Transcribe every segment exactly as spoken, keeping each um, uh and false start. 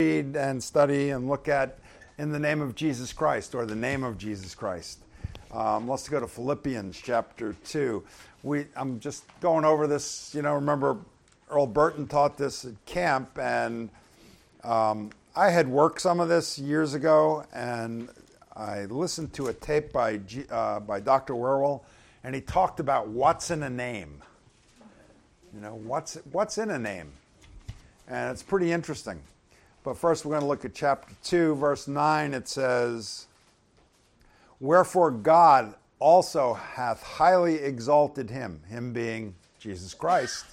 read and study and look at in the name of Jesus Christ, or the name of Jesus Christ. Um, let's go to Philippians chapter two. We, I'm just going over this, you know, remember Earl Burton taught this at camp, and um, I had worked some of this years ago, and I listened to a tape by G, uh, by Doctor Wierwille, and he talked about what's in a name. You know, what's what's in a name? And it's pretty interesting. But first we're going to look at chapter two, verse nine. It says, "Wherefore God also hath highly exalted him," him being Jesus Christ,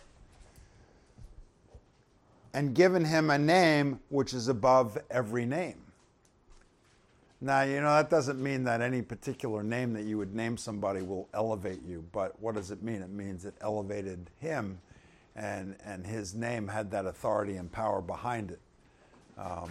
"and given him a name which is above every name." Now, you know, that doesn't mean that any particular name that you would name somebody will elevate you, but what does it mean? It means it elevated him, and, and his name had that authority and power behind it. Um,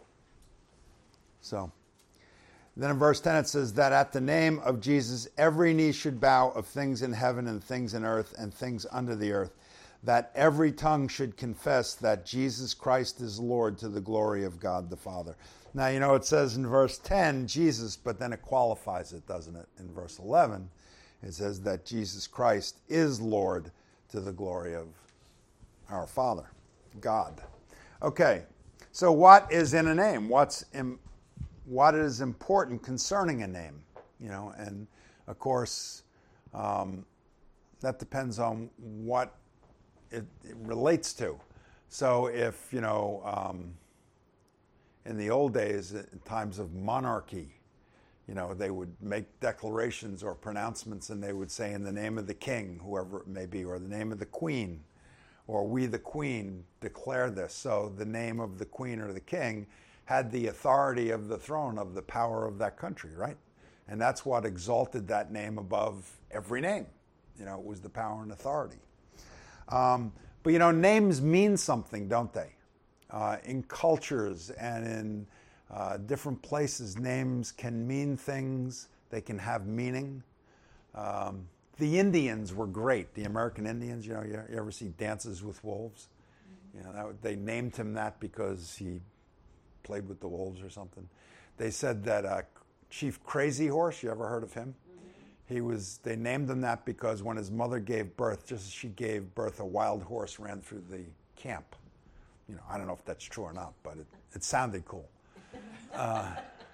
so, then in verse ten it says that at the name of Jesus every knee should bow, of things in heaven and things in earth and things under the earth, that every tongue should confess that Jesus Christ is Lord, to the glory of God the Father. Now, you know, it says in verse ten, Jesus, but then it qualifies it, doesn't it? In verse eleven, it says that Jesus Christ is Lord, to the glory of our Father, God. Okay, so what is in a name? What's in, what is important concerning a name? You know, and of course, um, that depends on what it, it relates to. So if, you know, um, in the old days, in times of monarchy, you know, they would make declarations or pronouncements, and they would say, in the name of the king, whoever it may be, or the name of the queen, or we the queen declare this. So the name of the queen or the king had the authority of the throne, of the power of that country, right? And that's what exalted that name above every name. You know, it was the power and authority. Um, but, you know, names mean something, don't they? Uh, in cultures and in uh, different places, names can mean things. They can have meaning. Um, the Indians were great. The American Indians, you know, you, you ever see Dances with Wolves? You know, that, they named him that because he played with the wolves or something. They said that uh, Chief Crazy Horse, you ever heard of him? Mm-hmm. He was. They named him that because when his mother gave birth, just as she gave birth, a wild horse ran through the camp. You know, I don't know if that's true or not, but it, it sounded cool. Uh,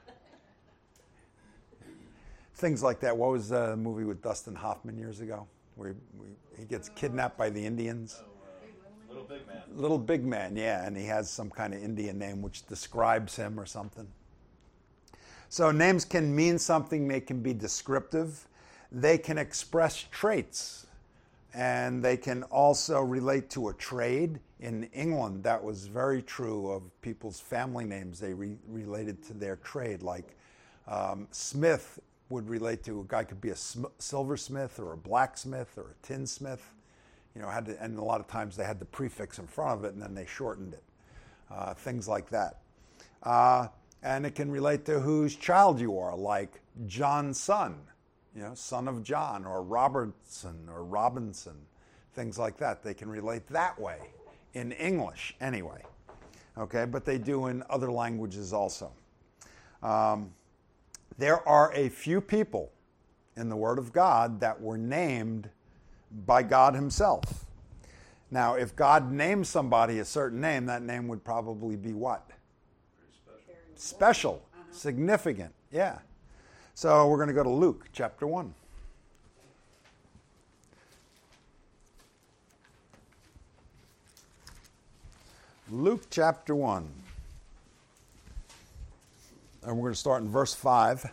things like that. What was the movie with Dustin Hoffman years ago, where he, he gets kidnapped by the Indians? Oh, uh, Little Big Man. Little Big Man, yeah, and he has some kind of Indian name which describes him or something. So names can mean something. They can be descriptive. They can express traits, and they can also relate to a trade. In England, that was very true of people's family names. They re- related to their trade. Like um, Smith would relate to a guy could be a sm- silversmith or a blacksmith or a tinsmith. You know, had to, and a lot of times they had the prefix in front of it, and then they shortened it. Uh, things like that. Uh, and it can relate to whose child you are, like John's son, you know, son of John, or Robertson or Robinson, things like that. They can relate that way. In English, anyway, okay, but they do in other languages also. Um, there are a few people in the Word of God that were named by God himself. Now, if God named somebody a certain name, that name would probably be what? Pretty special. Special, uh-huh. significant, yeah. So we're going to go to Luke chapter one. Luke chapter one. And we're going to start in verse five.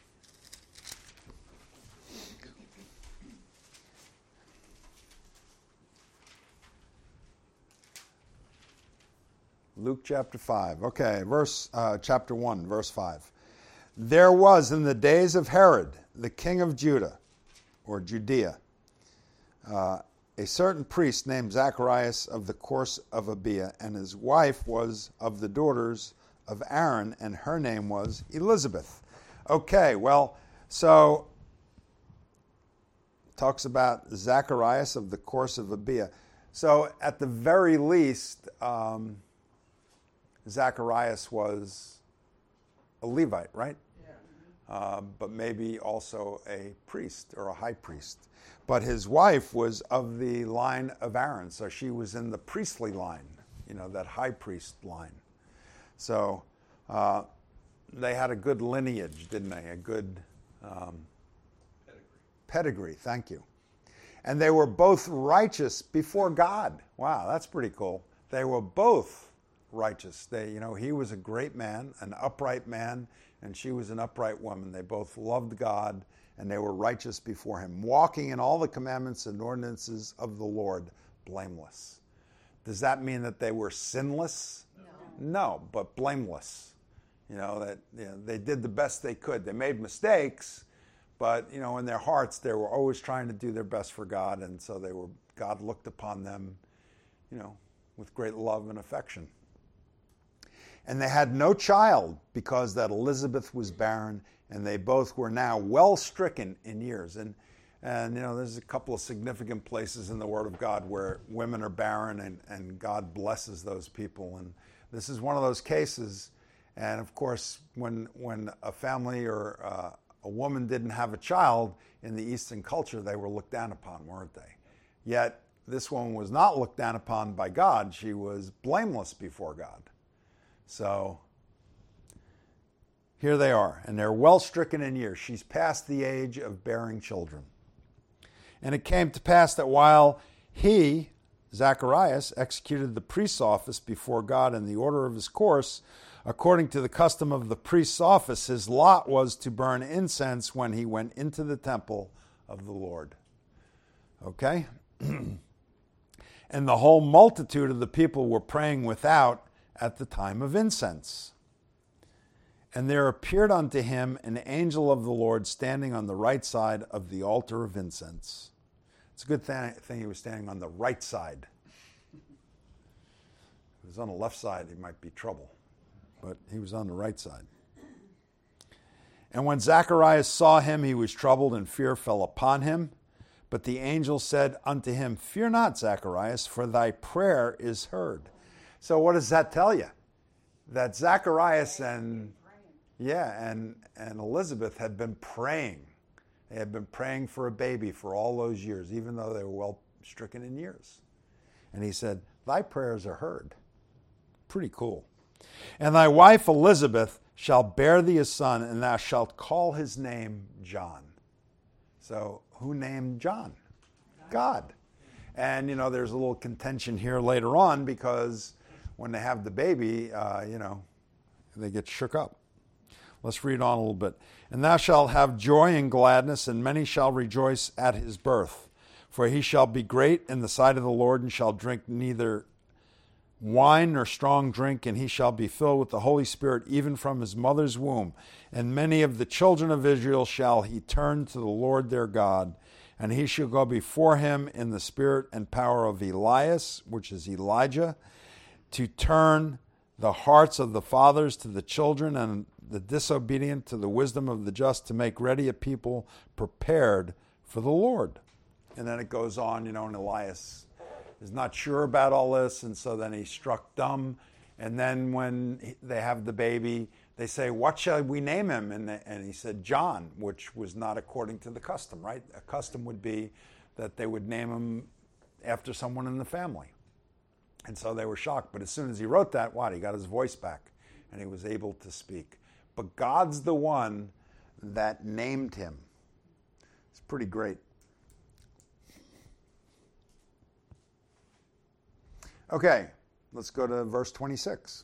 Luke chapter five. Okay, verse uh, chapter one, verse five. There was in the days of Herod, the king of Judah, or Judea, uh, a certain priest named Zacharias of the course of Abia, and his wife was of the daughters of Aaron, and her name was Elizabeth. Okay, well, so talks about Zacharias of the course of Abia. So at the very least, um, Zacharias was a Levite, right? Uh, but maybe also a priest or a high priest. But his wife was of the line of Aaron, so she was in the priestly line, you know, that high priest line. So uh, they had a good lineage, didn't they? A good um, Pedigree. pedigree, thank you. And they were both righteous before God. Wow, that's pretty cool. They were both righteous. They, you know, he was a great man, an upright man, and she was an upright woman. They both loved God, and they were righteous before him, walking in all the commandments and ordinances of the Lord, blameless. Does that mean that they were sinless? No, no, but blameless. You know, that you know, they did the best they could. They made mistakes, but you know, in their hearts, they were always trying to do their best for God, and so they were. God looked upon them, you know, with great love and affection. And they had no child because that Elizabeth was barren, and they both were now well stricken in years. And and you know, there's a couple of significant places in the Word of God where women are barren, and, and God blesses those people. And this is one of those cases. And of course, when when a family or uh, a woman didn't have a child in the Eastern culture, they were looked down upon, weren't they? Yet this woman was not looked down upon by God. She was blameless before God. So here they are, and they're well stricken in years. She's past the age of bearing children. And it came to pass that while he, Zacharias, executed the priest's office before God in the order of his course, according to the custom of the priest's office, his lot was to burn incense when he went into the temple of the Lord. Okay? And the whole multitude of the people were praying without at the time of incense. And there appeared unto him an angel of the Lord standing on the right side of the altar of incense. It's a good thing, thing he was standing on the right side. If he was on the left side, he might be trouble. But he was on the right side. And when Zacharias saw him, he was troubled, and fear fell upon him. But the angel said unto him, Fear not, Zacharias, for thy prayer is heard. So what does that tell you? That Zacharias and yeah, and, and Elizabeth had been praying. They had been praying for a baby for all those years, even though they were well stricken in years. And he said, Thy prayers are heard. Pretty cool. And thy wife Elizabeth shall bear thee a son, and thou shalt call his name John. So who named John? God. And, you know, there's a little contention here later on because when they have the baby, uh, you know, they get shook up. Let's read on a little bit. And thou shalt have joy and gladness, and many shall rejoice at his birth. For he shall be great in the sight of the Lord, and shall drink neither wine nor strong drink, and he shall be filled with the Holy Spirit even from his mother's womb. And many of the children of Israel shall he turn to the Lord their God, and he shall go before him in the spirit and power of Elias, which is Elijah, to turn the hearts of the fathers to the children, and the disobedient to the wisdom of the just, to make ready a people prepared for the Lord. And then it goes on, you know, and Elias is not sure about all this, and so then he's struck dumb. And then when they have the baby, they say, what shall we name him? And, and he said, John, which was not according to the custom, right? A custom would be that they would name him after someone in the family. And so they were shocked. But as soon as he wrote that, what? He got his voice back, and he was able to speak. But God's the one that named him. It's pretty great. Okay, let's go to verse twenty-six.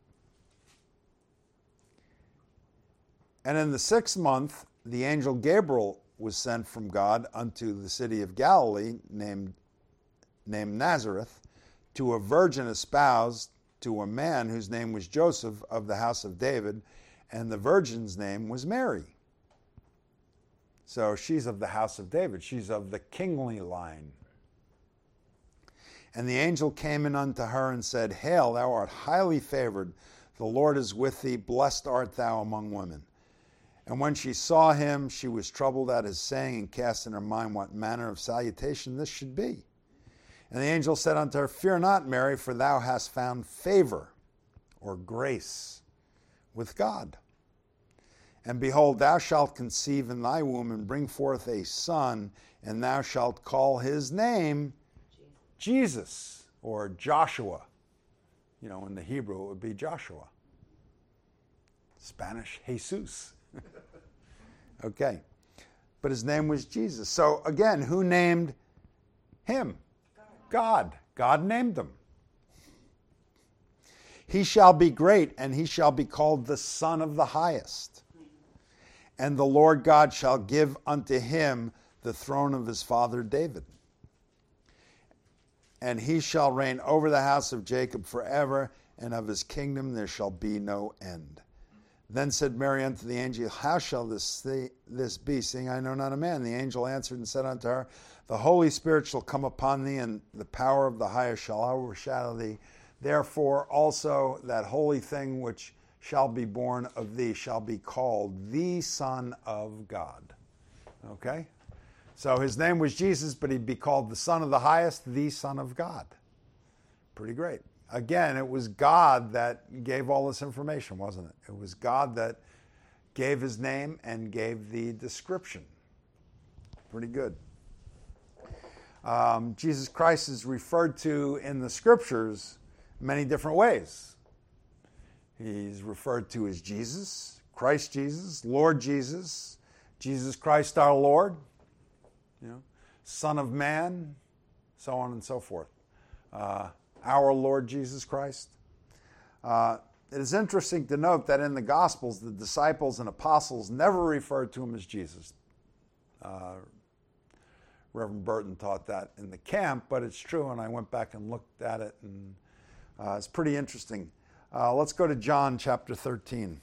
And in the sixth month, the angel Gabriel was sent from God unto the city of Galilee, named, named Nazareth, to a virgin espoused to a man whose name was Joseph, of the house of David, and the virgin's name was Mary. So she's of the house of David. She's of the kingly line. And the angel came in unto her and said, Hail, thou art highly favored. The Lord is with thee. Blessed art thou among women. And when she saw him, she was troubled at his saying, and cast in her mind what manner of salutation this should be. And the angel said unto her, Fear not, Mary, for thou hast found favor or grace with God. And behold, thou shalt conceive in thy womb and bring forth a son, and thou shalt call his name Jesus, or Joshua. You know, in the Hebrew, it would be Joshua. Spanish, Jesus. Okay. But his name was Jesus. So again, who named him? God. God named him. He shall be great, and he shall be called the Son of the Highest. And the Lord God shall give unto him the throne of his father David. And he shall reign over the house of Jacob forever, and of his kingdom there shall be no end. Then said Mary unto the angel, how shall this, this be, seeing I know not a man? The angel answered and said unto her, the Holy Spirit shall come upon thee, and the power of the highest shall overshadow thee. Therefore also that holy thing which shall be born of thee shall be called the Son of God. Okay? So his name was Jesus, but he'd be called the Son of the Highest, the Son of God. Pretty great. Again, it was God that gave all this information, wasn't it? It was God that gave his name and gave the description. Pretty good. Um, Jesus Christ is referred to in the scriptures many different ways. He's referred to as Jesus, Christ Jesus, Lord Jesus, Jesus Christ our Lord, you know, Son of Man, so on and so forth. Uh, our Lord Jesus Christ. Uh, it is interesting to note that in the Gospels, the disciples and apostles never referred to him as Jesus. Uh, Reverend Burton taught that in the camp, but it's true, and I went back and looked at it, and uh, it's pretty interesting. Uh, let's go to John chapter thirteen.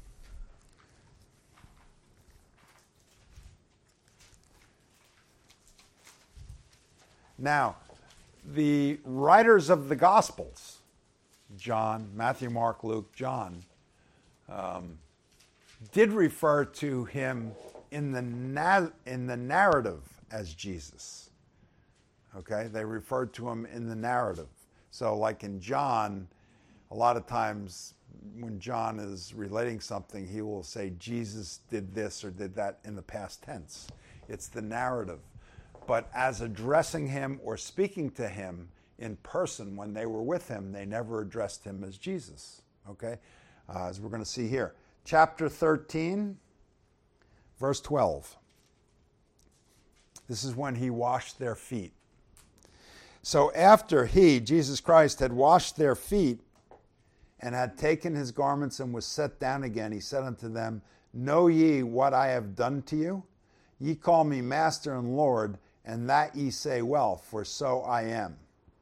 Now, the writers of the Gospels, John, Matthew, Mark, Luke, John, um, did refer to him in the na- in the narrative as Jesus. Okay, they referred to him in the narrative. So, like in John, a lot of times when John is relating something, he will say Jesus did this or did that in the past tense. It's the narrative. But as addressing him or speaking to him in person when they were with him, they never addressed him as Jesus. Okay, uh, as we're going to see here. Chapter thirteen, verse twelve. This is when he washed their feet. So after he, Jesus Christ, had washed their feet and had taken his garments and was set down again, he said unto them, know ye what I have done to you? Ye call me Master and Lord, and that ye say well, for so I am.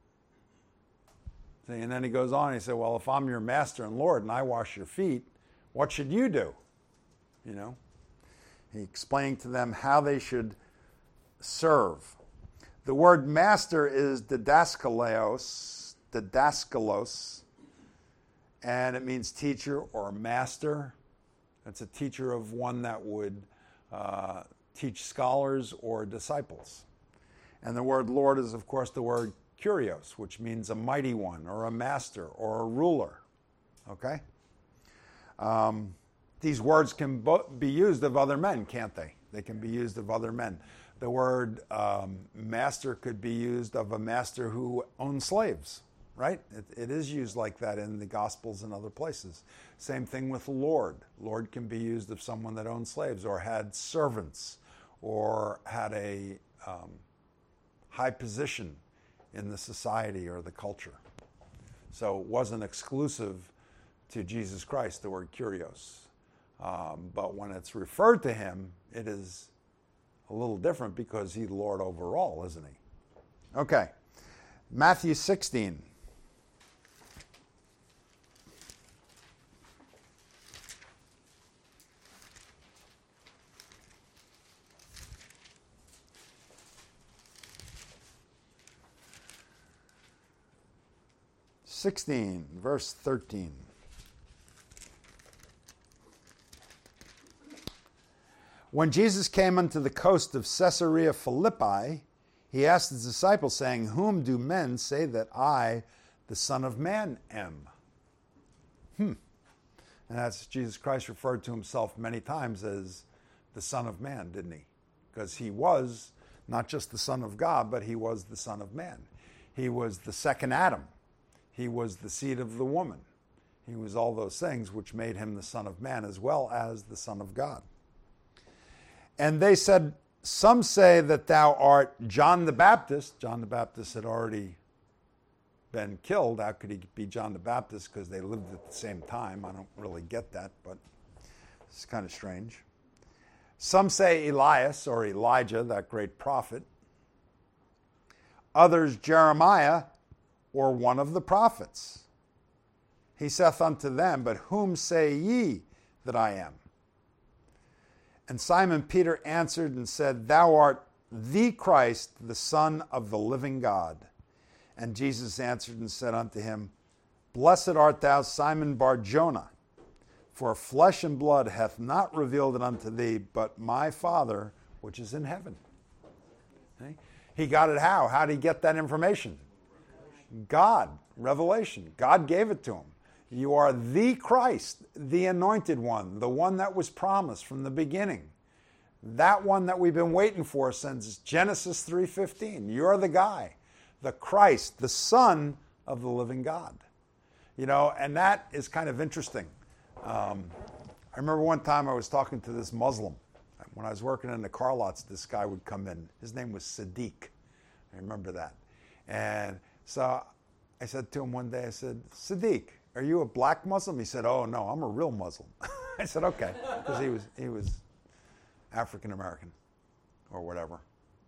See, and then he goes on, he said, well, if I'm your Master and Lord and I wash your feet, what should you do? You know, he explained to them how they should serve. The word master is didaskalos, didaskalos, and it means teacher or master. It's a teacher of one that would uh, teach scholars or disciples. And the word Lord is, of course, the word kurios, which means a mighty one or a master or a ruler. Okay? Um, these words can bo- be used of other men, can't they? They can be used of other men. The word um, master could be used of a master who owned slaves, right? It, it is used like that in the Gospels and other places. Same thing with Lord. Lord can be used of someone that owned slaves or had servants or had a um, high position in the society or the culture. So it wasn't exclusive to Jesus Christ, the word kurios. Um, but when it's referred to him, it is a little different because he's Lord over all, isn't he? Okay. Matthew sixteen. sixteen, verse thirteen. When Jesus came unto the coast of Caesarea Philippi, he asked his disciples, saying, whom do men say that I, the Son of Man, am? Hmm. And that's Jesus Christ referred to himself many times as the Son of Man, didn't he? Because he was not just the Son of God, but he was the Son of Man. He was the second Adam. He was the seed of the woman. He was all those things which made him the Son of Man as well as the Son of God. And they said, some say that thou art John the Baptist. John the Baptist had already been killed. How could he be John the Baptist? Because they lived at the same time. I don't really get that, but it's kind of strange. Some say Elias or Elijah, that great prophet. Others Jeremiah or one of the prophets. He saith unto them, but whom say ye that I am? And Simon Peter answered and said, thou art the Christ, the Son of the living God. And Jesus answered and said unto him, blessed art thou, Simon Bar-Jonah, for flesh and blood hath not revealed it unto thee, but my Father which is in heaven. Okay? He got it how? How did he get that information? God, revelation. God gave it to him. You are the Christ, the anointed one, the one that was promised from the beginning. That one that we've been waiting for since Genesis three fifteen. You're the guy, the Christ, the Son of the living God. You know, and that is kind of interesting. Um, I remember one time I was talking to this Muslim. When I was working in the car lots, this guy would come in. His name was Sadiq. I remember that. And so I said to him one day, I said, Sadiq, are you a black Muslim? He said, oh, no, I'm a real Muslim. I said, okay, because he was, he was African-American or whatever.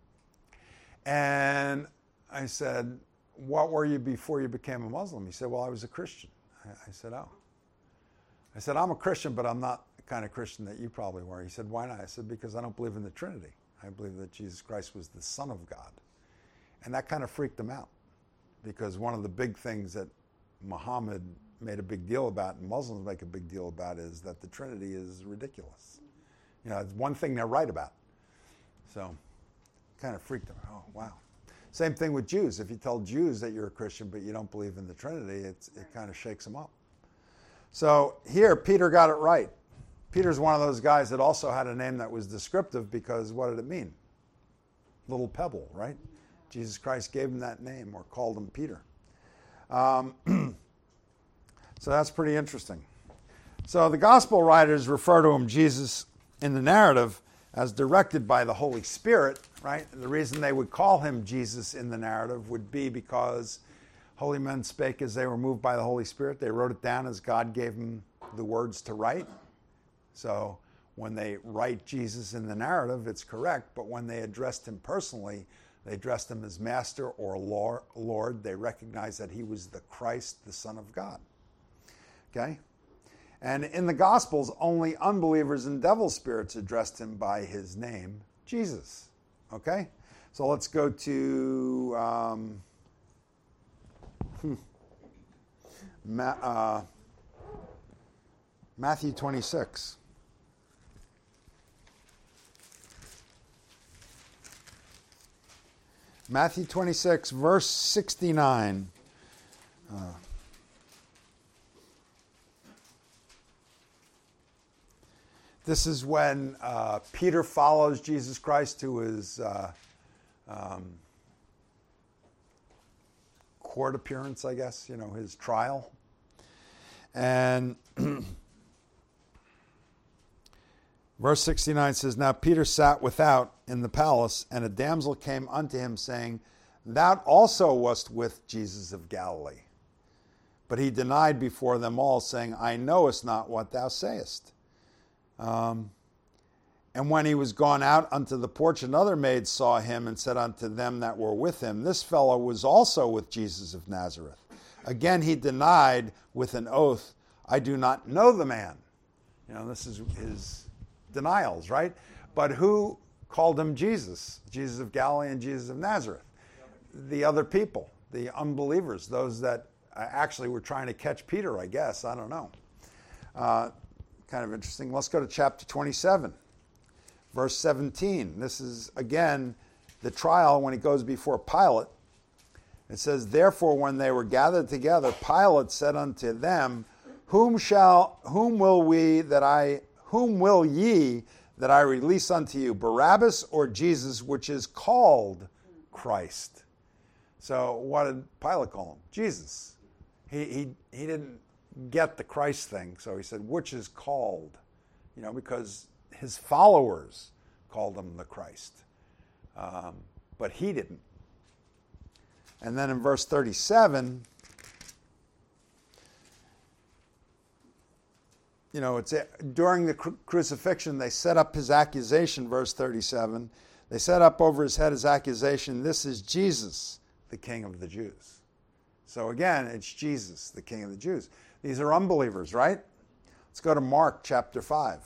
And I said, what were you before you became a Muslim? He said, well, I was a Christian. I, I said, oh. I said, I'm a Christian, but I'm not the kind of Christian that you probably were. He said, why not? I said, because I don't believe in the Trinity. I believe that Jesus Christ was the Son of God. And that kind of freaked him out, because one of the big things that Muhammad made a big deal about, and Muslims make a big deal about, is that the Trinity is ridiculous. You know, it's one thing they're right about. So, kind of freaked him. Oh, wow. Same thing with Jews. If you tell Jews that you're a Christian but you don't believe in the Trinity, it's, it kind of shakes them up. So here, Peter got it right. Peter's one of those guys that also had a name that was descriptive, because what did it mean? Little pebble, right? Jesus Christ gave him that name, or called him Peter. Um, so that's pretty interesting. So the gospel writers refer to him, Jesus, in the narrative as directed by the Holy Spirit, right? And the reason they would call him Jesus in the narrative would be because holy men spake as they were moved by the Holy Spirit. They wrote it down as God gave them the words to write. So when they write Jesus in the narrative, it's correct. But when they addressed him personally, they addressed him as Master or Lord. They recognized that he was the Christ, the Son of God. Okay? And in the Gospels, only unbelievers and devil spirits addressed him by his name, Jesus. Okay? So let's go to um, hmm, Ma- uh, Matthew twenty-six. Matthew twenty-six, verse sixty-nine. Uh, this is when uh, Peter follows Jesus Christ to his uh, um, court appearance, I guess, you know, his trial. And verse sixty-nine says, now Peter sat without in the palace, and a damsel came unto him, saying, thou also wast with Jesus of Galilee. But he denied before them all, saying, I knowest not what thou sayest. Um, and when he was gone out unto the porch, another maid saw him, and said unto them that were with him, this fellow was also with Jesus of Nazareth. Again he denied with an oath, I do not know the man. You know, this is his denials, right? But who called him Jesus? Jesus of Galilee and Jesus of Nazareth. The other people, the unbelievers, those that actually were trying to catch Peter, I guess. I don't know. Uh, kind of interesting. Let's go to chapter twenty-seven, verse seventeen. This is, again, the trial when he goes before Pilate. It says, therefore, when they were gathered together, Pilate said unto them, Whom shall, whom will we that I, whom will ye that I release unto you, Barabbas or Jesus, which is called Christ? So what did Pilate call him? Jesus. He, he, he didn't get the Christ thing, so he said, which is called, you know, because his followers called him the Christ. Um, but he didn't. And then in verse thirty-seven, you know, it's during the cru- crucifixion, they set up his accusation, verse thirty-seven. They set up over his head his accusation, this is Jesus, the King of the Jews. So again, it's Jesus, the King of the Jews. These are unbelievers, right? Let's go to Mark chapter five.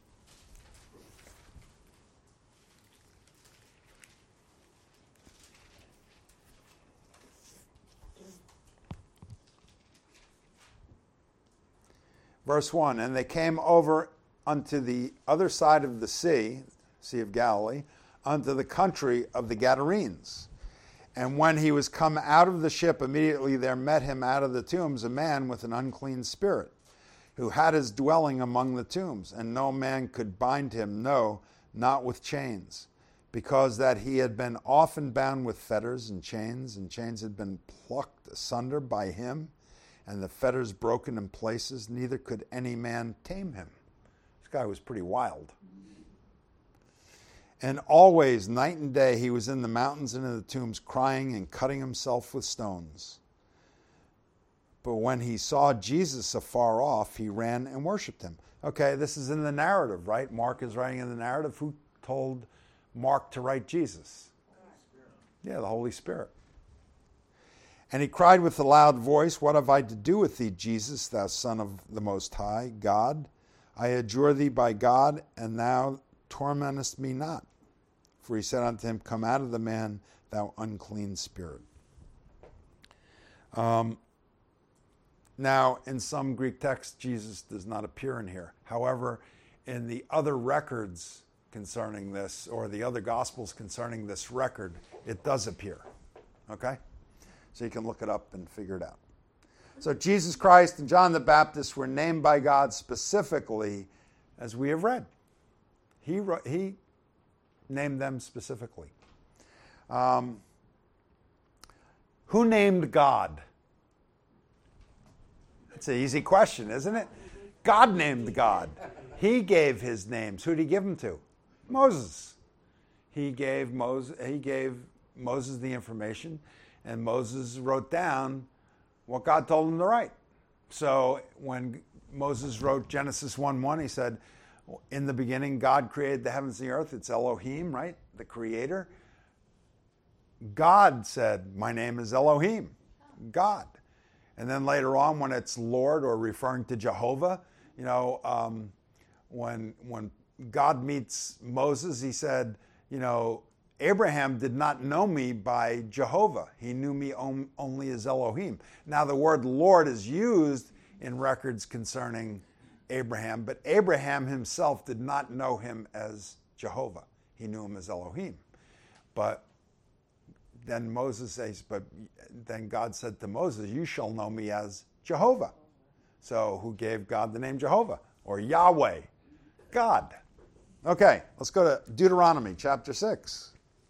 Verse one, and they came over unto the other side of the sea, Sea of Galilee, unto the country of the Gadarenes. And when he was come out of the ship, immediately there met him out of the tombs a man with an unclean spirit, who had his dwelling among the tombs, and no man could bind him, no, not with chains, because that he had been often bound with fetters and chains, and chains had been plucked asunder by him, and the fetters broken in places, neither could any man tame him. This guy was pretty wild. And always, night and day, he was in the mountains and in the tombs, crying and cutting himself with stones. But when he saw Jesus afar off, he ran and worshipped him. Okay, this is in the narrative, right? Mark is writing in the narrative. Who told Mark to write Jesus? Yeah, the Holy Spirit. And he cried with a loud voice, what have I to do with thee, Jesus, thou Son of the Most High, God? I adjure thee by God, and thou tormentest me not. For he said unto him, come out of the man, thou unclean spirit. Um, now, in some Greek texts, Jesus does not appear in here. However, in the other records concerning this, or the other Gospels concerning this record, it does appear. Okay? So you can look it up and figure it out. So Jesus Christ and John the Baptist were named by God specifically, as we have read. He, wrote, he named them specifically. Um, who named God? That's an easy question, isn't it? God named God. He gave his names. Who did he give them to? Moses. He gave Moses, he gave Moses the information, and Moses wrote down what God told him to write. So when Moses wrote Genesis one one, he said, in the beginning, God created the heavens and the earth. It's Elohim, right? The creator. God said, my name is Elohim, God. And then later on, when it's Lord or referring to Jehovah, you know, um, when when God meets Moses, he said, you know, Abraham did not know me by Jehovah. He knew me on, only as Elohim. Now, the word Lord is used in records concerning Abraham, but Abraham himself did not know him as Jehovah. He knew him as Elohim. But then Moses says, but then God said to Moses, you shall know me as Jehovah. So who gave God the name Jehovah? Or Yahweh? God. Okay, let's go to Deuteronomy chapter six.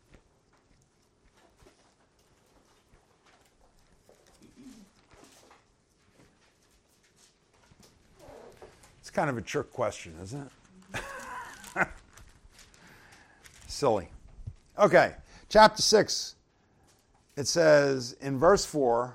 It's kind of a trick question, isn't it? Silly. Okay, chapter six. It says in verse four,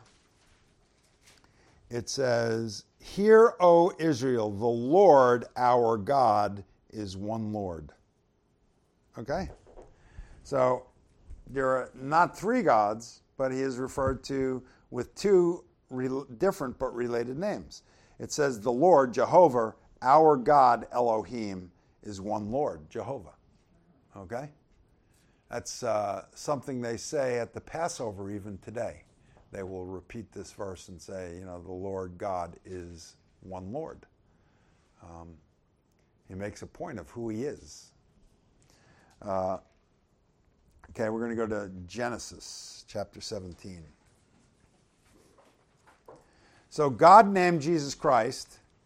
it says, hear, O Israel, the Lord our God is one Lord. Okay? So there are not three gods, but he is referred to with two re- different but related names. It says the Lord, Jehovah, our God, Elohim, is one Lord, Jehovah. Okay? That's uh, something they say at the Passover even today. They will repeat this verse and say, you know, the Lord God is one Lord. Um, he makes a point of who he is. Uh, okay, we're going to go to Genesis chapter seventeen. So God named Jesus Christ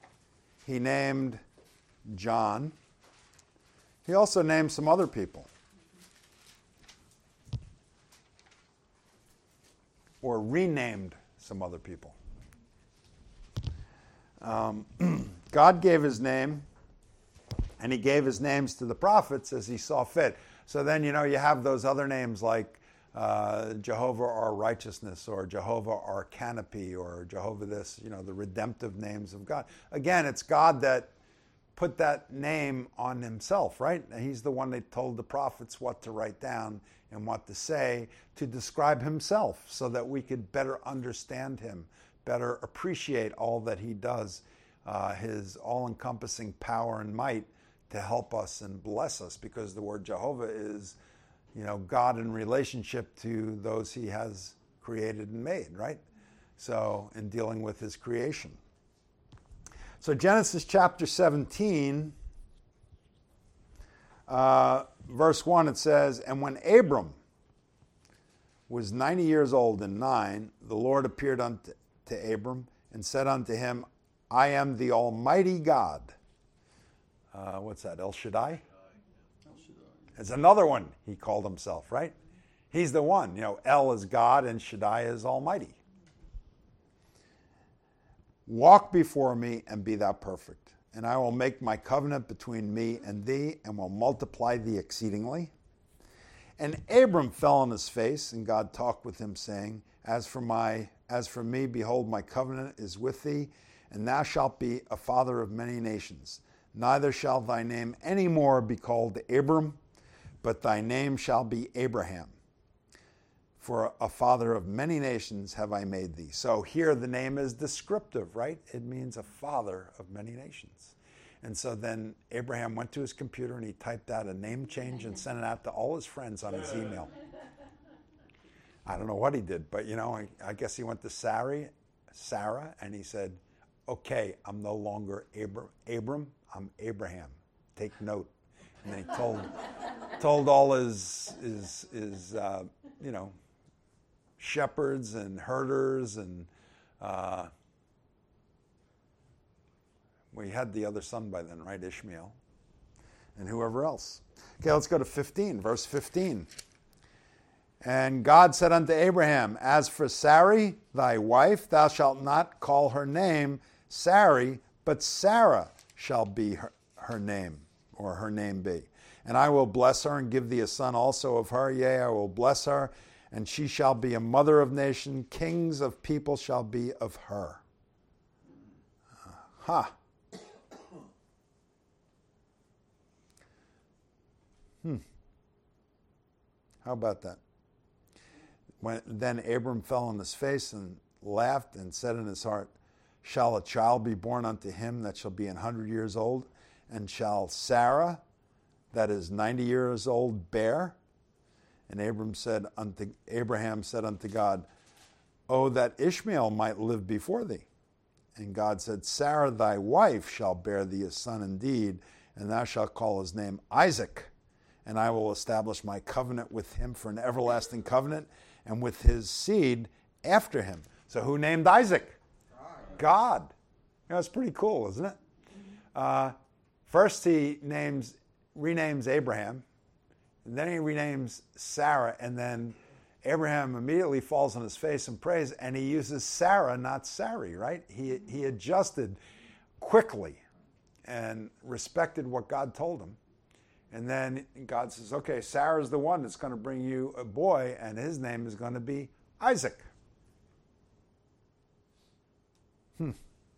he named John. He also named some other people. Or renamed some other people. Um, God gave his name, and he gave his names to the prophets as he saw fit. So then, you know, you have those other names like uh, Jehovah our righteousness, or Jehovah our canopy, or Jehovah this, you know, the redemptive names of God. Again, it's God that put that name on himself, right? He's the one that told the prophets what to write down and what to say to describe himself so that we could better understand him, better appreciate all that he does, uh, his all-encompassing power and might to help us and bless us, because the word Jehovah is, you know, God in relationship to those he has created and made, right? So in dealing with his creation. So Genesis chapter seventeen, uh, verse one, it says, "And when Abram was ninety years old and nine, the Lord appeared unto to Abram and said unto him, I am the Almighty God." Uh, what's that, El Shaddai? It's another one he called himself, right? He's the one. You know, El is God and Shaddai is Almighty. "Walk before me and be thou perfect, and I will make my covenant between me and thee, and will multiply thee exceedingly." And Abram fell on his face, and God talked with him, saying, As for my, as for me, behold, my covenant is with thee, and thou shalt be a father of many nations. Neither shall thy name any more be called Abram, but thy name shall be Abraham. For a father of many nations have I made thee. So here the name is descriptive, right? It means a father of many nations. And so then Abraham went to his computer and he typed out a name change and sent it out to all his friends on his email. I don't know what he did, but you know, I, I guess he went to Sarah, Sarah, and he said, "Okay, I'm no longer Abram, Abram I'm Abraham. Take note." And then he told told all his his his uh, you know, shepherds and herders, and uh, we had the other son by then, right? Ishmael, and whoever else. Okay, let's go to fifteen, verse fifteen. "And God said unto Abraham, As for Sarai, thy wife, thou shalt not call her name Sarai, but Sarah shall be her, her name, or her name be. And I will bless her and give thee a son also of her. Yea, I will bless her, and she shall be a mother of nations. Kings of people shall be of her." Ha. Huh. Hmm. How about that? When, then Abram fell on his face and laughed and said in his heart, "Shall a child be born unto him that shall be an hundred years old? And shall Sarah, that is ninety years old, bear?" And Abram said unto Abraham said unto God, "Oh, that Ishmael might live before thee." And God said, "Sarah thy wife shall bear thee a son indeed, and thou shalt call his name Isaac. And I will establish my covenant with him for an everlasting covenant, and with his seed after him." So who named Isaac? God. You know, it's pretty cool, isn't it? Uh, first he names, renames Abraham, and then he renames Sarah, and then Abraham immediately falls on his face and prays, and he uses Sarah, not Sarai, right? He, he adjusted quickly and respected what God told him. And then God says, okay, Sarah's the one that's going to bring you a boy, and his name is going to be Isaac. Hmm.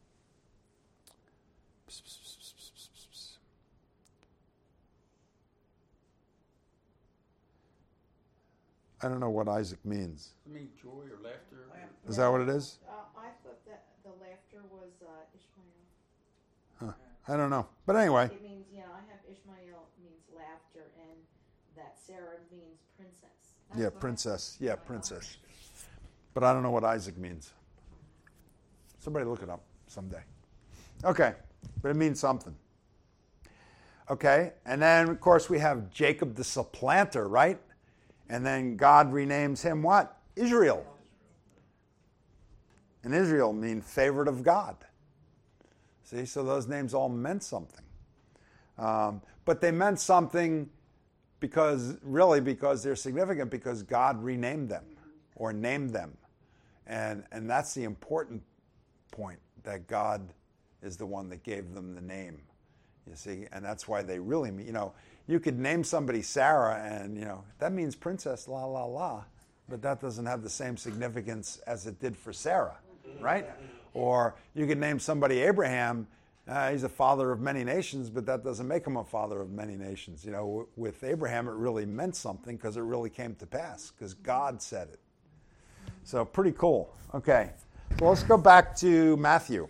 I don't know what Isaac means. It means joy or laughter. Is that what it is? Uh, I thought that the laughter was uh, Ishmael. Huh. I don't know. But anyway. It means, yeah, I have Ishmael means laughter, and that Sarah means princess. That's Yeah, what I- princess. Yeah, my princess. But I don't know what Isaac means. Somebody look it up someday. Okay, but it means something. Okay, and then, of course, we have Jacob the supplanter, right? And then God renames him what? Israel. And Israel means favorite of God. See, so those names all meant something. Um, but they meant something because, really, because they're significant, because God renamed them or named them. And, and that's the important point, that God is the one that gave them the name, you see. And that's why they really mean, you know, you could name somebody Sarah and, you know, that means princess, la, la, la. But that doesn't have the same significance as it did for Sarah, right? Or you could name somebody Abraham, uh, he's a father of many nations, but that doesn't make him a father of many nations. You know, w- with Abraham, it really meant something because it really came to pass, because God said it. So pretty cool. Okay, so let's go back to Matthew.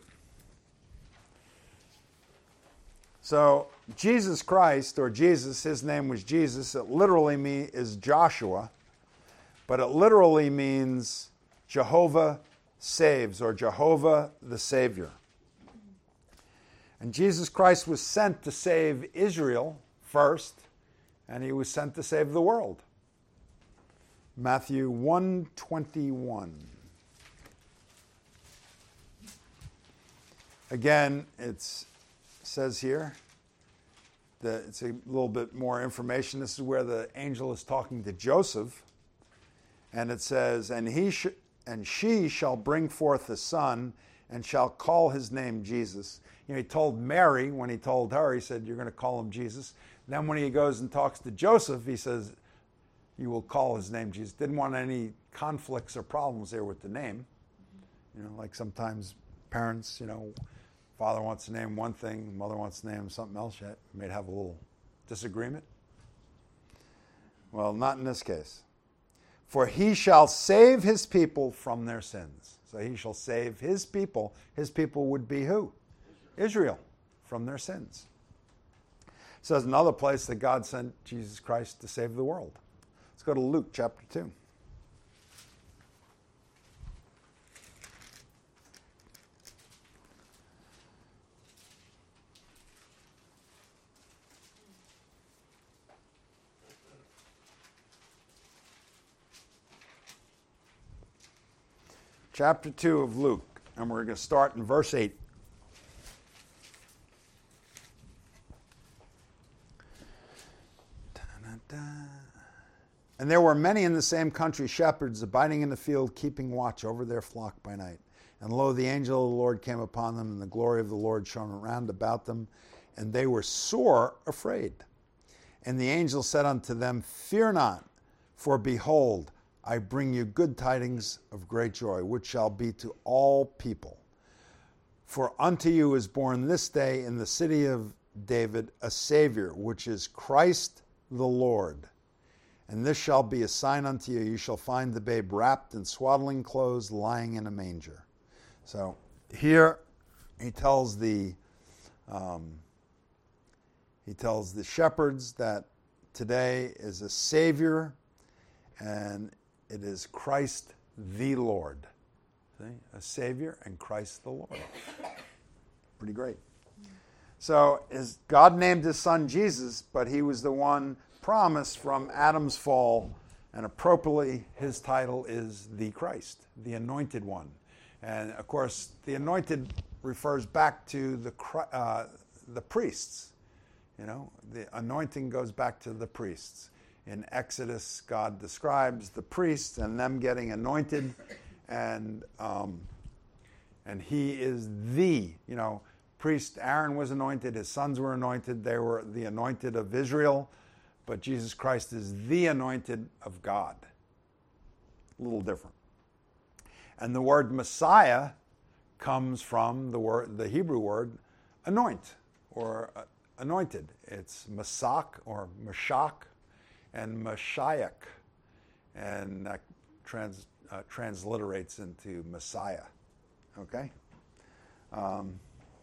So Jesus Christ, or Jesus, his name was Jesus. It literally mean, is Joshua, but it literally means Jehovah saves, or Jehovah the Savior. And Jesus Christ was sent to save Israel first, and he was sent to save the world. Matthew one twenty-one. Again, it says here, that it's a little bit more information. This is where the angel is talking to Joseph, and it says, and he sh- and she shall bring forth a son, and shall call his name Jesus. You know, he told Mary, when he told her, he said, you're going to call him Jesus. Then when he goes and talks to Joseph, he says, you will call his name Jesus. Didn't want any conflicts or problems there with the name. You know, like sometimes parents, you know, father wants to name one thing, mother wants to name something else. You may have a little disagreement. Well, not in this case. For he shall save his people from their sins. So he shall save his people. His people would be who? Israel, from their sins. It says another place that God sent Jesus Christ to save the world. Let's go to Luke chapter two. Chapter two of Luke, and we're going to start in verse eight. And there were many in the same country, shepherds abiding in the field, keeping watch over their flock by night. And lo, the angel of the Lord came upon them, and the glory of the Lord shone around about them, and they were sore afraid. And the angel said unto them, fear not, for behold, I bring you good tidings of great joy, which shall be to all people. For unto you is born this day in the city of David a Savior, which is Christ the Lord. And this shall be a sign unto you. You shall find the babe wrapped in swaddling clothes, lying in a manger. So here he tells the um, he tells the shepherds that today is a Savior, and it is Christ the Lord. See? A Savior and Christ the Lord. Pretty great. So is God named his son Jesus, but he was the one promised from Adam's fall, and appropriately his title is the Christ, the Anointed One. And of course, the anointed refers back to the uh, the priests. You know, the anointing goes back to the priests. In Exodus, God describes the priests and them getting anointed, and um, and he is the, you know, priest Aaron was anointed, his sons were anointed, they were the anointed of Israel, but Jesus Christ is the anointed of God. A little different. And the word Messiah comes from the word, the Hebrew word anoint, or uh, anointed. It's Masak or Mashach and Mashiach, and that trans, uh, transliterates into Messiah. Okay? Um,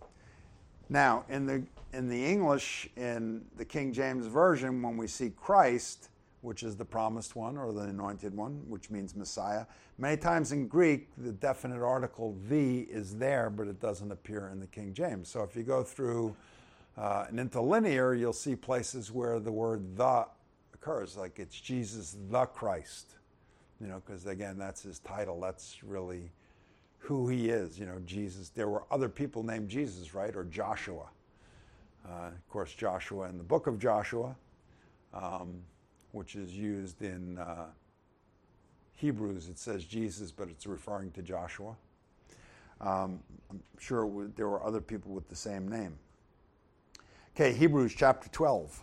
now, in the in the English, in the King James Version, when we see Christ, which is the promised one or the anointed one, which means Messiah, many times in Greek, the definite article the is there, but it doesn't appear in the King James. So if you go through uh, an interlinear, you'll see places where the word the occurs, like it's Jesus the Christ, you know, because again, that's his title. That's really who he is. You know, Jesus. There were other people named Jesus, right? Or Joshua. Uh, of course, Joshua in the book of Joshua, um, which is used in uh, Hebrews. It says Jesus, but it's referring to Joshua. Um, I'm sure it would, there were other people with the same name. Okay, Hebrews chapter twelve.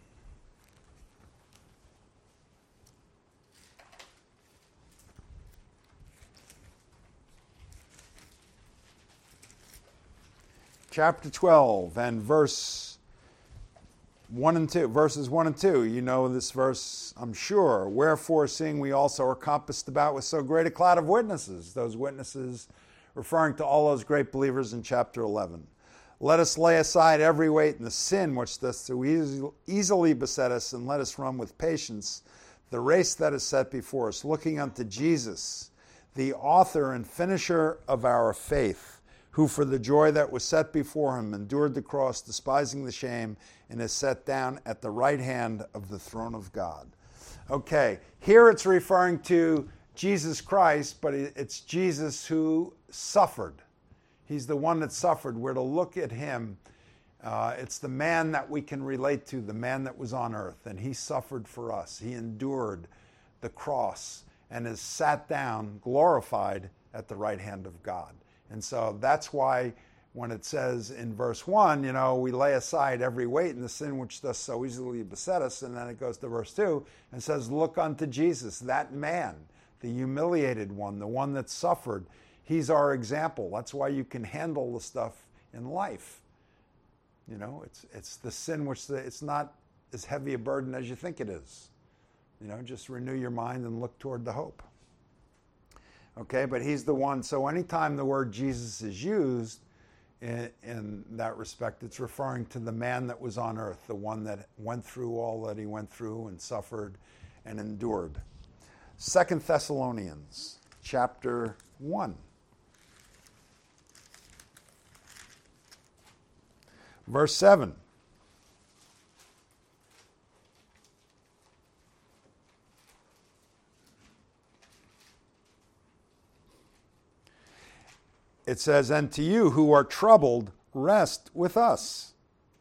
Chapter twelve and verse one and two, verses one and two. You know this verse, I'm sure. Wherefore, seeing we also are compassed about with so great a cloud of witnesses, those witnesses referring to all those great believers in chapter eleven. Let us lay aside every weight and the sin which doth so easily beset us, and let us run with patience the race that is set before us, looking unto Jesus, the author and finisher of our faith, who for the joy that was set before him endured the cross, despising the shame, and is set down at the right hand of the throne of God. Okay, here it's referring to Jesus Christ, but it's Jesus who suffered. He's the one that suffered. We're to look at him. Uh, it's the man that we can relate to, the man that was on earth, and he suffered for us. He endured the cross and is sat down, glorified at the right hand of God. And so that's why when it says in verse one, you know, we lay aside every weight and the sin which does so easily beset us, and then it goes to verse two and says, look unto Jesus, that man, the humiliated one, the one that suffered. He's our example. That's why you can handle the stuff in life. You know, it's it's the sin which the, it's not as heavy a burden as you think it is. You know, just renew your mind and look toward the hope. Okay, but he's the one. So anytime the word Jesus is used in, in that respect, it's referring to the man that was on earth, the one that went through all that he went through and suffered and endured. Second Thessalonians chapter one. Verse seven. It says, and to you who are troubled, rest with us,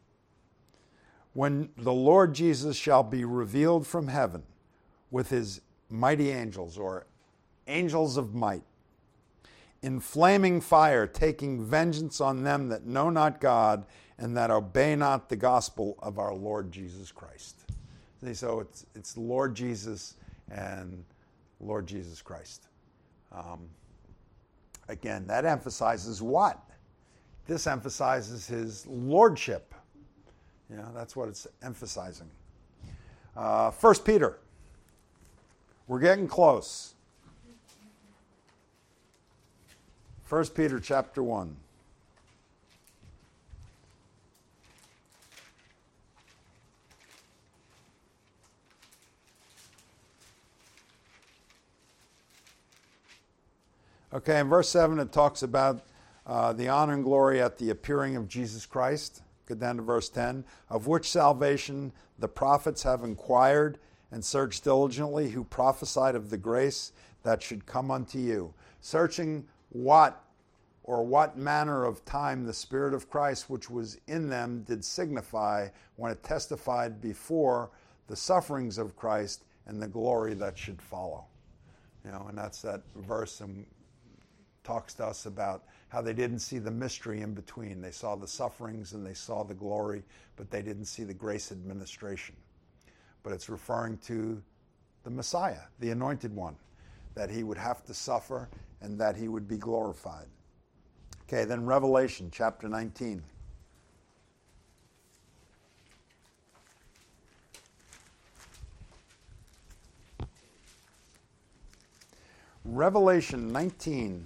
when the Lord Jesus shall be revealed from heaven with his mighty angels, or angels of might, in flaming fire, taking vengeance on them that know not God and that obey not the gospel of our Lord Jesus Christ. See, so it's it's Lord Jesus and Lord Jesus Christ. Um, again, that emphasizes what? This emphasizes his lordship. You know, that's what it's emphasizing. Uh, First Peter. We're getting close. First Peter chapter one. Okay, in verse seven it talks about uh, the honor and glory at the appearing of Jesus Christ. Go down to verse ten. Of which salvation the prophets have inquired and searched diligently, who prophesied of the grace that should come unto you. Searching what or what manner of time the Spirit of Christ which was in them did signify when it testified before the sufferings of Christ and the glory that should follow. You know, and that's that verse and talks to us about how they didn't see the mystery in between. They saw the sufferings and they saw the glory, but they didn't see the grace administration. But it's referring to the Messiah, the anointed one, that he would have to suffer and that he would be glorified. Okay, then Revelation chapter nineteen. Revelation nineteen.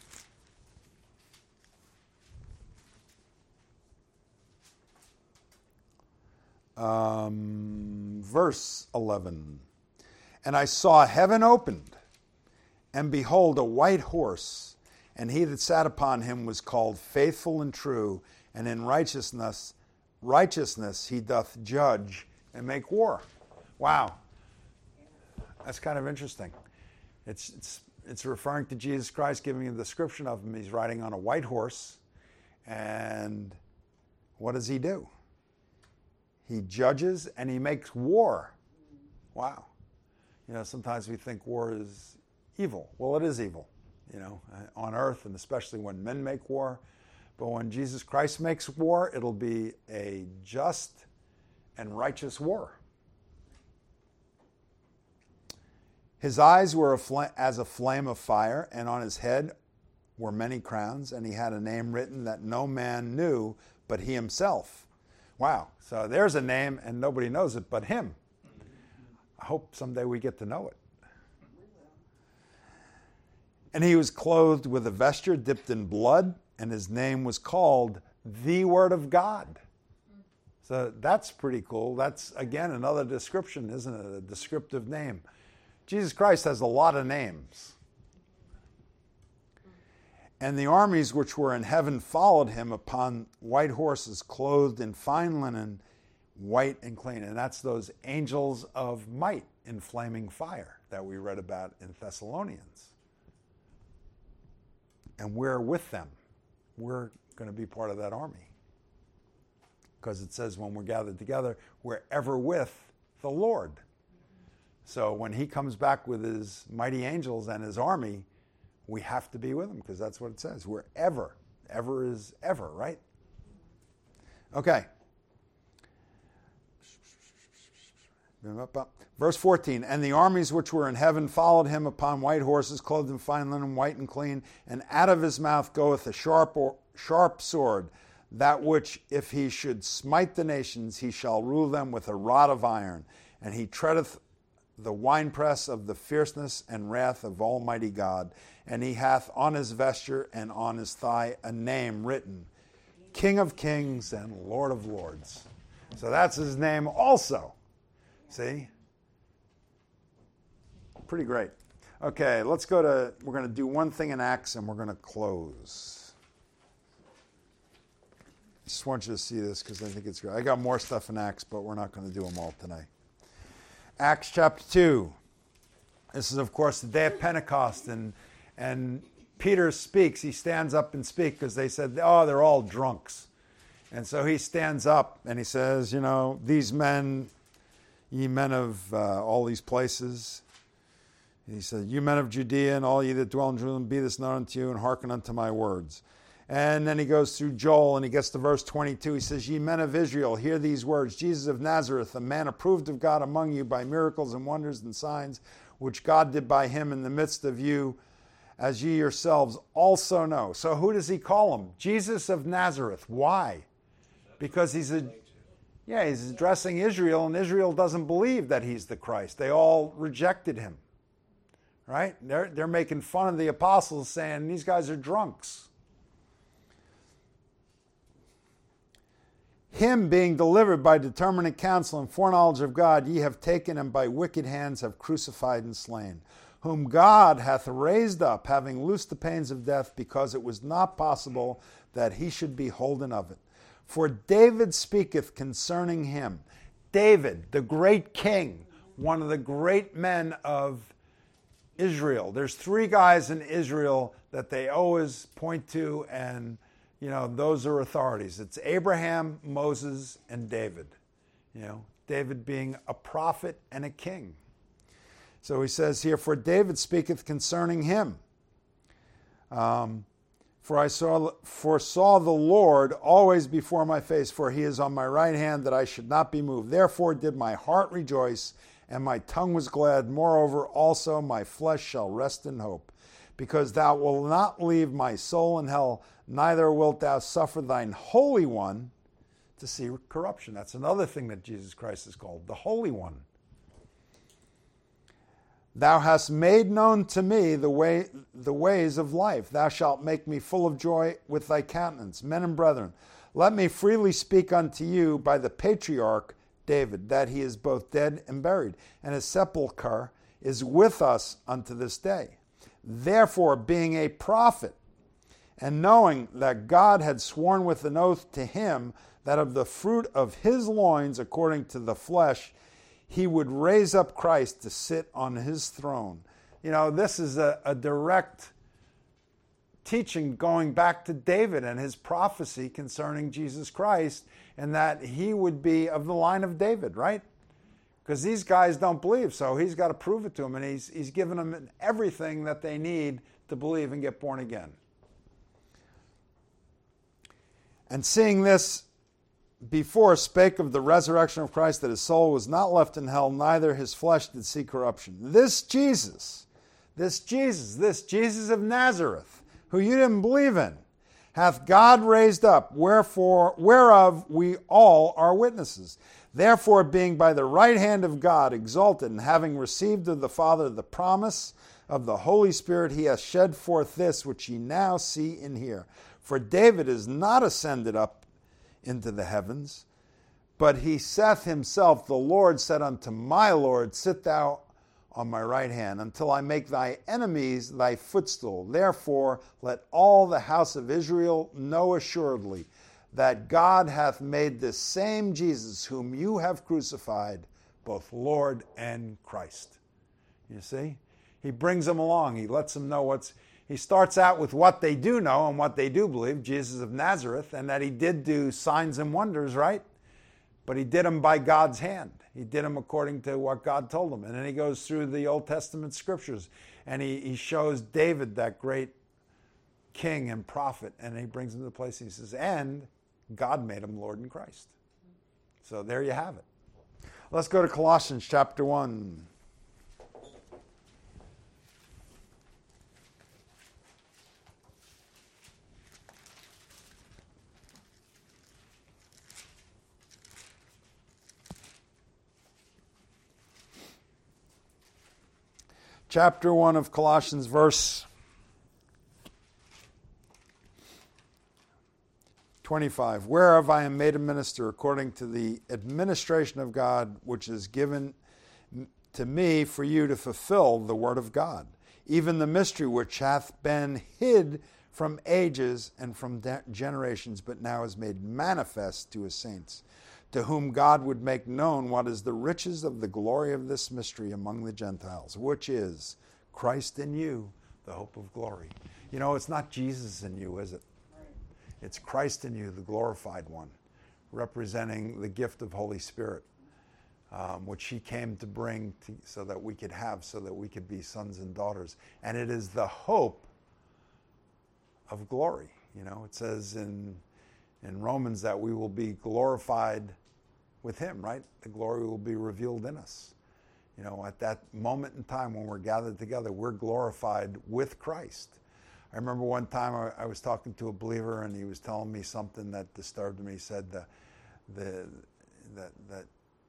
Um, verse eleven. And I saw heaven opened, and behold, a white horse, and he that sat upon him was called Faithful and True, and in righteousness, righteousness he doth judge and make war. Wow, that's kind of interesting. It's it's it's referring to Jesus Christ, giving a description of him. He's riding on a white horse, and what does he do? He judges and he makes war. Wow. You know, sometimes we think war is evil. Well, it is evil, you know, on earth, and especially when men make war. But when Jesus Christ makes war, it'll be a just and righteous war. His eyes were a fl- as a flame of fire, and on his head were many crowns, and he had a name written that no man knew but he himself. Wow. So there's a name, and nobody knows it but him. I hope someday we get to know it. And he was clothed with a vesture dipped in blood, and his name was called the Word of God. So that's pretty cool. That's, again, another description, isn't it? A descriptive name. Jesus Christ has a lot of names. And the armies which were in heaven followed him upon white horses, clothed in fine linen, white and clean. And that's those angels of might in flaming fire that we read about in Thessalonians. And we're with them. We're going to be part of that army. Because it says when we're gathered together, we're ever with the Lord. So when he comes back with his mighty angels and his army, we have to be with him, because that's what it says. We're ever. Ever is ever, right? Okay. Verse fourteen, and the armies which were in heaven followed him upon white horses, clothed in fine linen, white and clean, and out of his mouth goeth a sharp or, sharp sword, that which if he should smite the nations, he shall rule them with a rod of iron, and he treadeth the winepress of the fierceness and wrath of Almighty God, and he hath on his vesture and on his thigh a name written, King of Kings and Lord of Lords. So that's his name also. See? Pretty great. Okay, let's go to, we're going to do one thing in Acts and we're going to close. Just want you to see this because I think it's great. I got more stuff in Acts, but we're not going to do them all tonight. Acts chapter two. This is, of course, the day of Pentecost, and and Peter speaks. He stands up and speaks because they said, oh, they're all drunks. And so he stands up and he says, you know, these men, ye men of uh, all these places. He said, you men of Judea and all ye that dwell in Jerusalem, be this known unto you, and hearken unto my words. And then he goes through Joel and he gets to verse twenty-two. He says, ye men of Israel, hear these words. Jesus of Nazareth, a man approved of God among you by miracles and wonders and signs, which God did by him in the midst of you, as ye yourselves also know. So who does he call him? Jesus of Nazareth. Why? Because he's a, yeah, he's addressing Israel, and Israel doesn't believe that he's the Christ. They all rejected him. Right? They're, they're making fun of the apostles, saying these guys are drunks. Him being delivered by determinate counsel and foreknowledge of God, ye have taken, and by wicked hands have crucified and slain, whom God hath raised up, having loosed the pains of death, because it was not possible that he should be holden of it. For David speaketh concerning him. David, the great king, one of the great men of Israel. There's three guys in Israel that they always point to, and you know, those are authorities. It's Abraham, Moses, and David. You know, David being a prophet and a king. So he says here, for David speaketh concerning him. Um, for I saw, foresaw the Lord always before my face, for he is on my right hand, that I should not be moved. Therefore did my heart rejoice, and my tongue was glad. Moreover, also my flesh shall rest in hope, because thou wilt not leave my soul in hell, neither wilt thou suffer thine Holy One to see corruption. That's another thing that Jesus Christ is called, the Holy One. Thou hast made known to me the way, the ways of life. Thou shalt make me full of joy with thy countenance. Men and brethren, let me freely speak unto you by the patriarch David, that he is both dead and buried, and his sepulchre is with us unto this day. Therefore, being a prophet, and knowing that God had sworn with an oath to him that of the fruit of his loins, according to the flesh, he would raise up Christ to sit on his throne. you know, this is a, a direct teaching going back to David and his prophecy concerning Jesus Christ, and that he would be of the line of David, right? Because these guys don't believe, so he's got to prove it to them, and he's, he's given them everything that they need to believe and get born again. And seeing this before spake of the resurrection of Christ, that his soul was not left in hell, neither his flesh did see corruption. This Jesus, this Jesus, this Jesus of Nazareth, who you didn't believe in, hath God raised up, wherefore, whereof we all are witnesses. Therefore, being by the right hand of God exalted, and having received of the Father the promise of the Holy Spirit, he hath shed forth this which ye now see and hear. For David is not ascended up into the heavens, but he saith himself, the Lord said unto my Lord, sit thou on my right hand, until I make thy enemies thy footstool. Therefore, let all the house of Israel know assuredly that God hath made this same Jesus, whom you have crucified, both Lord and Christ. You see? He brings them along. He lets them know what's... He starts out with what they do know and what they do believe, Jesus of Nazareth, and that he did do signs and wonders, right? But he did them by God's hand. He did them according to what God told him. And then he goes through the Old Testament scriptures, and he, he shows David, that great king and prophet, and he brings him to the place, and he says, and God made him Lord in Christ. So there you have it. Let's go to Colossians chapter one. Chapter one of Colossians, verse twenty-five. Whereof I am made a minister according to the administration of God, which is given to me for you to fulfill the word of God, even the mystery which hath been hid from ages and from de- generations, but now is made manifest to his saints, to whom God would make known what is the riches of the glory of this mystery among the Gentiles, which is Christ in you, the hope of glory. You know, it's not Jesus in you, is it? It's Christ in you, the glorified one, representing the gift of Holy Spirit, um, which he came to bring to, so that we could have, so that we could be sons and daughters. And it is the hope of glory. You know, it says in in Romans that we will be glorified with him, right? The glory will be revealed in us. You know, at that moment in time when we're gathered together, we're glorified with Christ. I remember one time I, I was talking to a believer, and he was telling me something that disturbed me. He said the, the, that, that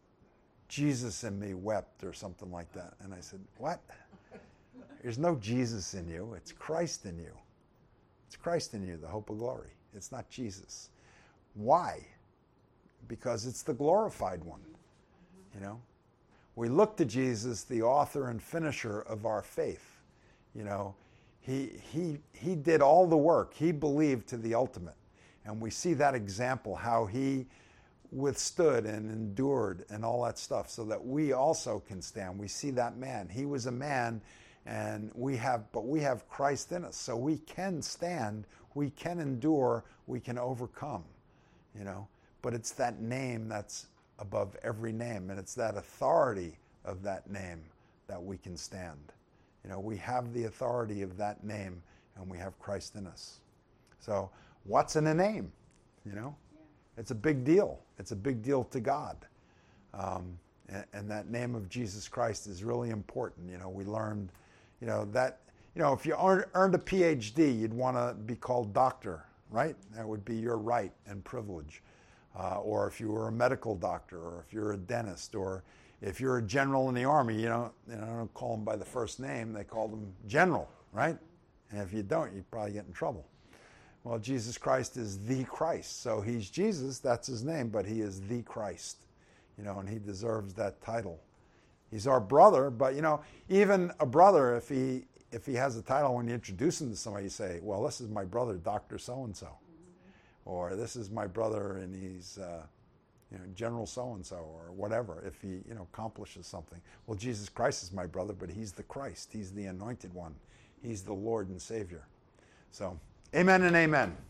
Jesus in me wept or something like that. And I said, what? There's no Jesus in you. It's Christ in you. It's Christ in you, the hope of glory. It's not Jesus. Why? Because it's the glorified one. You know, we look to Jesus, the author and finisher of our faith. You know, he he he did all the work. He believed to the ultimate, and we see that example, how he withstood and endured and all that stuff, so that we also can stand. We see that man. He was a man, and we have, but we have Christ in us, so we can stand. We can endure. We can overcome. You know, but it's that name that's above every name, and it's that authority of that name that we can stand. You know, we have the authority of that name, and we have Christ in us. So what's in a name? You know, yeah. It's a big deal. It's a big deal to God. Um, and, and that name of Jesus Christ is really important. You know, we learned, you know, that, you know, if you earned, earned a P H D, you'd want to be called doctor, right? That would be your right and privilege. Uh, or if you were a medical doctor, or if you're a dentist, or if you're a general in the army, you know, you know, they don't call them by the first name, they call them general, right? And if you don't, you'd probably get in trouble. Well, Jesus Christ is the Christ. So he's Jesus, that's his name, but he is the Christ, you know, and he deserves that title. He's our brother, but, you know, even a brother, if he if he has a title, when you introduce him to somebody, you say, well, this is my brother, Doctor So-and-so. Or this is my brother, and he's uh, you know, General so-and-so or whatever, if he, you know, accomplishes something. Well, Jesus Christ is my brother, but he's the Christ. He's the anointed one. He's the Lord and Savior. So, amen and amen.